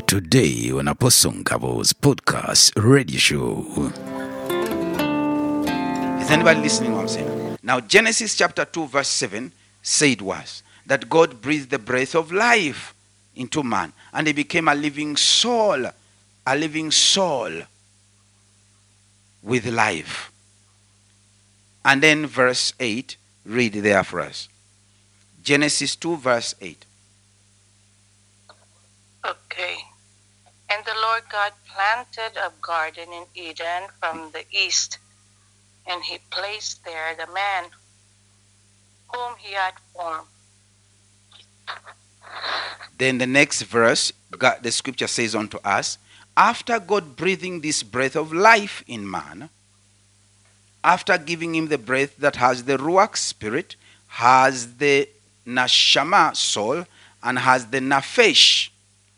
Today on Apostle Ngabo's podcast radio show. Is anybody listening what I'm saying? Now, Genesis chapter 2 verse 7 said was that God breathed the breath of life into man and he became a living soul with life. And then verse 8, read there for us. Genesis 2 verse 8. Okay. And the Lord God planted a garden in Eden from the east, and he placed there the man whom he had formed. Then the next verse, the scripture says unto us, after God breathing this breath of life in man, after giving him the breath that has the Ruach spirit, has the Nashama soul, and has the Nafesh,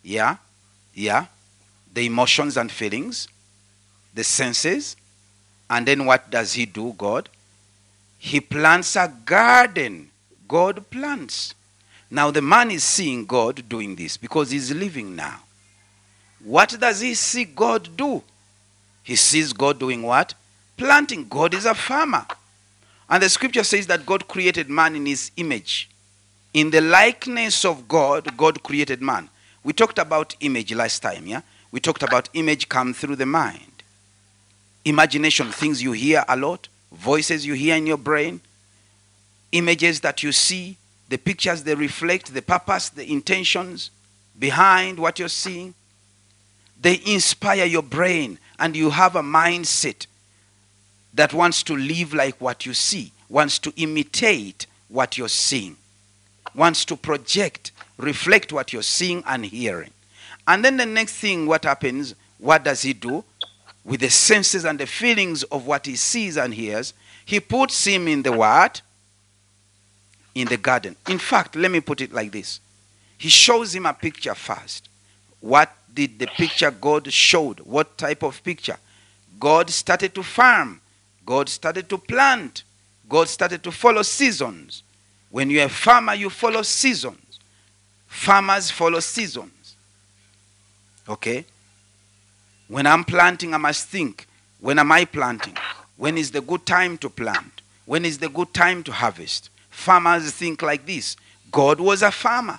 the emotions and feelings, the senses. And then what does he do, God? He plants a garden. God plants. Now the man is seeing God doing this because he's living now. What does he see God do? He sees God doing what? Planting. God is a farmer. And the scripture says that God created man in his image. In the likeness of God, God created man. We talked about image last time, yeah? We talked about image come through the mind. Imagination, things you hear a lot, voices you hear in your brain, images that you see, the pictures they reflect, the purpose, the intentions behind what you're seeing. They inspire your brain and you have a mindset that wants to live like what you see, wants to imitate what you're seeing, wants to project, reflect what you're seeing and hearing. And then the next thing, what happens, what does he do? With the senses and the feelings of what he sees and hears, he puts him in the what? In the garden. In fact, let me put it like this. He shows him a picture first. What did the picture God showed? What type of picture? God started to farm. God started to plant. God started to follow seasons. When you're a farmer, you follow seasons. Farmers follow seasons. Okay? When I'm planting, I must think, when am I planting? When is the good time to plant? When is the good time to harvest? Farmers think like this. God was a farmer.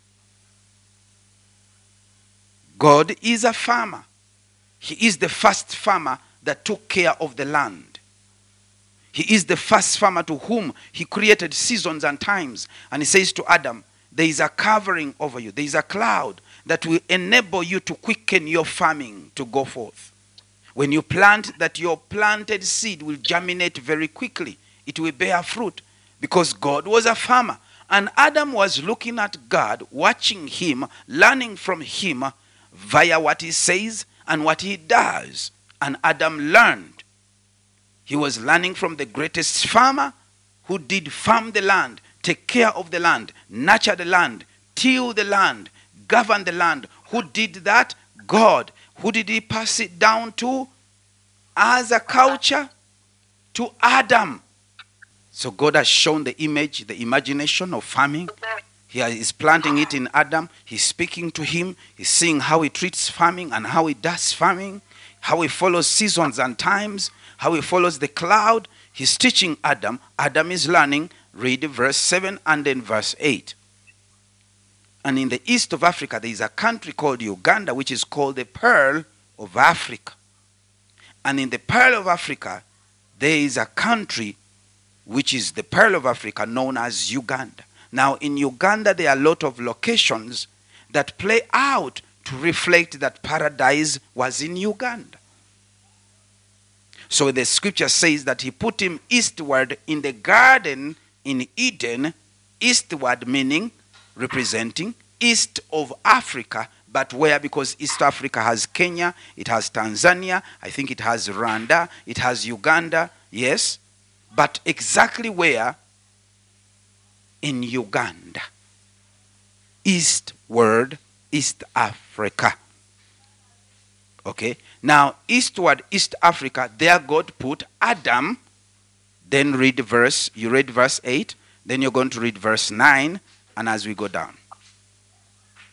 God is a farmer. He is the first farmer that took care of the land. He is the first farmer to whom he created seasons and times. And he says to Adam, there is a covering over you. There is a cloud that will enable you to quicken your farming to go forth. When you plant, that your planted seed will germinate very quickly. It will bear fruit because God was a farmer. And Adam was looking at God, watching him, learning from him via what he says and what he does. And Adam learned. He was learning from the greatest farmer who did farm the land, take care of the land, nurture the land, till the land, govern the land. Who did that? God. Who did he pass it down to as a culture? To Adam. So God has shown the image, the imagination of farming. He is planting it in Adam. He's speaking to him. He's seeing how he treats farming and how he does farming, how he follows seasons and times, how he follows the cloud. He's teaching Adam. Adam is learning. Read verse 7 and then verse 8. And in the east of Africa, there is a country called Uganda, which is called the Pearl of Africa. And in the Pearl of Africa, there is a country which is the Pearl of Africa known as Uganda. Now, in Uganda, there are a lot of locations that play out to reflect that paradise was in Uganda. So the scripture says that he put him eastward in the garden in Eden, eastward meaning representing east of Africa, but where? Because East Africa has Kenya, it has Tanzania, I think it has Rwanda, it has Uganda, yes, but exactly where? In Uganda, eastward, East Africa. Okay, now eastward, East Africa, there God put Adam. Then read verse, you read verse 8, then you're going to read verse 9, and as we go down.